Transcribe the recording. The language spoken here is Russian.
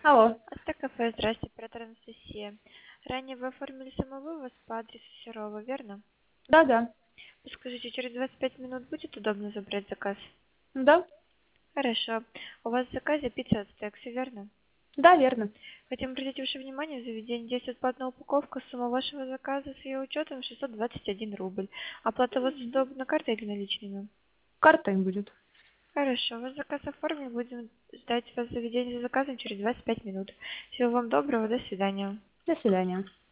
Алло. Астакафе, здрасте, оператор Анастасия. Ранее вы оформили самовывоз по адресу Серова, верно? Да-да. Подскажите, через 25 минут будет удобно забрать заказ? Да? Хорошо. У вас в заказе пицца от Стекси, верно? Да, верно. Хотим обратить ваше внимание, в заведении действует платная упаковка. Сумма вашего заказа с ее учетом 621 рубль. Оплата у вас удобна картой или наличными? Картой будет. Хорошо, ваш заказ оформлен. Будем ждать вас в заведении за заказом через 25 минут. Всего вам доброго, до свидания. До свидания.